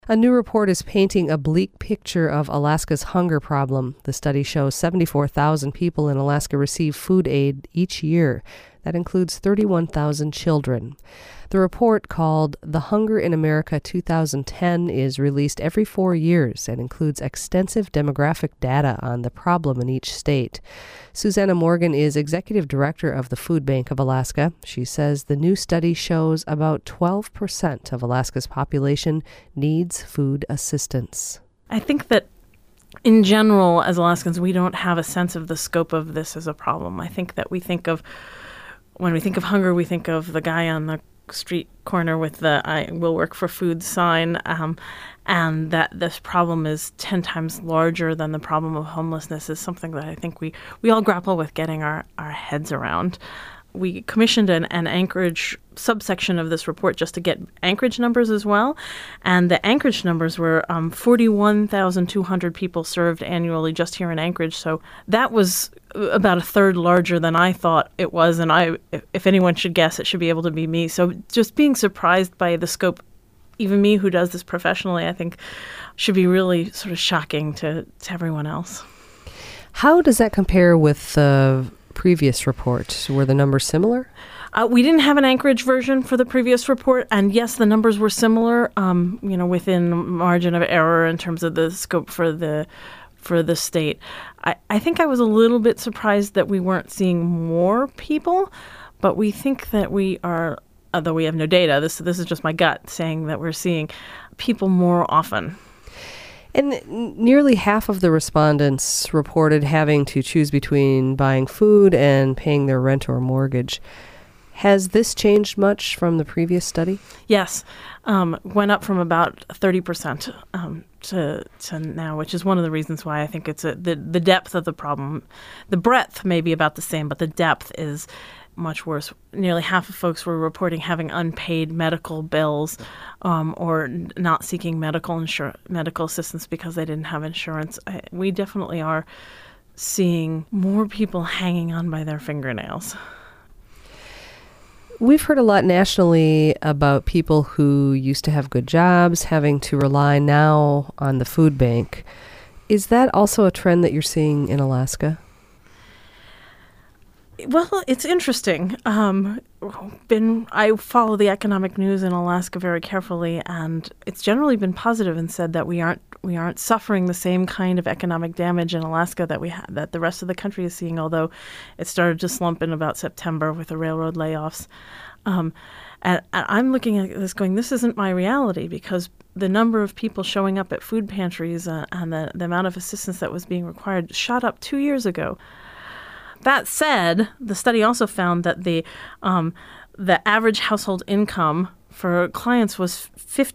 A new report is painting a bleak picture of Alaska's hunger problem. The study shows 74,000 people in Alaska receive food aid each year. That includes 31,000 children. The report, called The Hunger in America 2010, is released every 4 years and includes extensive demographic data on the problem in each state. Susanna Morgan is executive director of the Food Bank of Alaska. She says the new study shows about 12% of Alaska's population needs food assistance. I think that in general, as Alaskans, we don't have a sense of the scope of this as a problem. I think that when we think of hunger, we think of the guy on the street corner with the "I will work for food" sign, and that this problem is 10 times larger than the problem of homelessness is something that I think we all grapple with getting our heads around. We commissioned an Anchorage subsection of this report just to get Anchorage numbers as well. And the Anchorage numbers were 41,200 people served annually just here in Anchorage. So that was about a third larger than I thought it was. And if anyone should guess, it should be able to be me. So just being surprised by the scope, even me who does this professionally, I think should be really sort of shocking to everyone else. How does that compare with the previous report? Were the numbers similar? We didn't have an Anchorage version for the previous report, and yes, the numbers were similar, within margin of error in terms of the scope for the state. I think I was a little bit surprised that we weren't seeing more people, but we think that we are, although we have no data, this is just my gut saying that we're seeing people more often. And nearly half of the respondents reported having to choose between buying food and paying their rent or mortgage. Has this changed much from the previous study? Yes. Went up from about 30% to now, which is one of the reasons why I think it's the depth of the problem. The breadth may be about the same, but the depth is much worse. Nearly half of folks were reporting having unpaid medical bills or not seeking medical assistance because they didn't have insurance. We definitely are seeing more people hanging on by their fingernails. We've heard a lot nationally about people who used to have good jobs having to rely now on the food bank. Is that also a trend that you're seeing in Alaska? Well, it's interesting. I follow the economic news in Alaska very carefully, and it's generally been positive and said that we aren't suffering the same kind of economic damage in Alaska that the rest of the country is seeing. Although it started to slump in about September with the railroad layoffs, and I'm looking at this going, this isn't my reality, because the number of people showing up at food pantries and the amount of assistance that was being required shot up 2 years ago. That said, the study also found that the average household income for clients was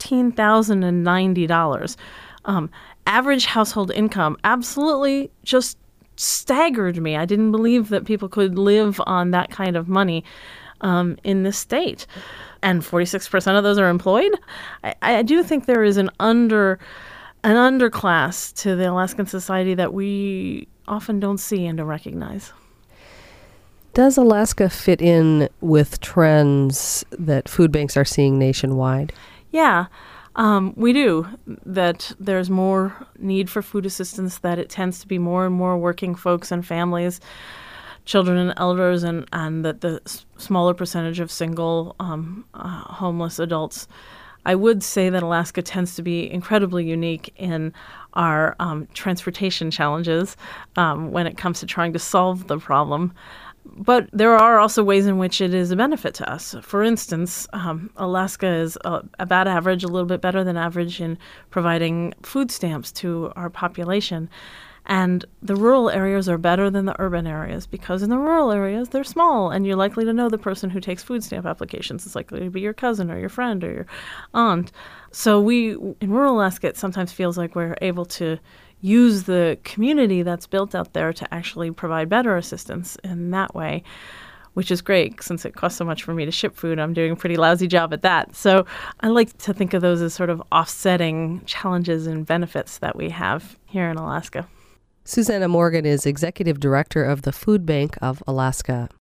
$15,090. Average household income absolutely just staggered me. I didn't believe that people could live on that kind of money in this state. And 46% of those are employed. I do think there is an underclass to the Alaskan society that we often don't see and don't recognize. Does Alaska fit in with trends that food banks are seeing nationwide? Yeah, we do. That there's more need for food assistance, that it tends to be more and more working folks and families, children and elders, and that the smaller percentage of single homeless adults. I would say that Alaska tends to be incredibly unique in our transportation challenges when it comes to trying to solve the problem. But there are also ways in which it is a benefit to us. For instance, Alaska is about average, a little bit better than average in providing food stamps to our population. And the rural areas are better than the urban areas because in the rural areas, they're small and you're likely to know the person who takes food stamp applications. It's likely to be your cousin or your friend or your aunt. So in rural Alaska, it sometimes feels like we're able to use the community that's built out there to actually provide better assistance in that way, which is great. Since it costs so much for me to ship food, I'm doing a pretty lousy job at that. So I like to think of those as sort of offsetting challenges and benefits that we have here in Alaska. Susanna Morgan is Executive Director of the Food Bank of Alaska.